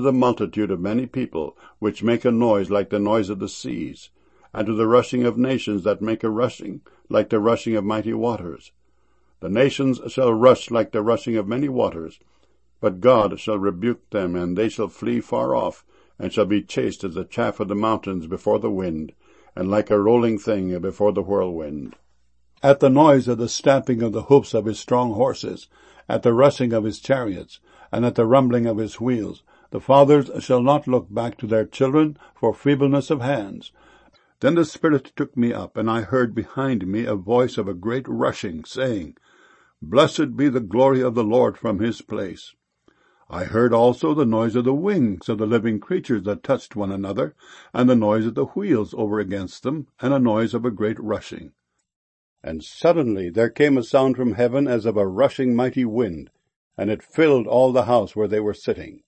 the multitude of many people, which make a noise like the noise of the seas, and to the rushing of nations that make a rushing, like the rushing of mighty waters. The nations shall rush like the rushing of many waters, but God shall rebuke them, and they shall flee far off, and shall be chased as the chaff of the mountains before the wind, and like a rolling thing before the whirlwind. At the noise of the stamping of the hoofs of his strong horses, at the rushing of his chariots, and at the rumbling of his wheels, the fathers shall not look back to their children for feebleness of hands. Then the Spirit took me up, and I heard behind me a voice of a great rushing, saying, Blessed be the glory of the Lord from his place. I heard also the noise of the wings of the living creatures that touched one another, and the noise of the wheels over against them, and a noise of a great rushing. And suddenly there came a sound from heaven as of a rushing mighty wind, and it filled all the house where they were sitting.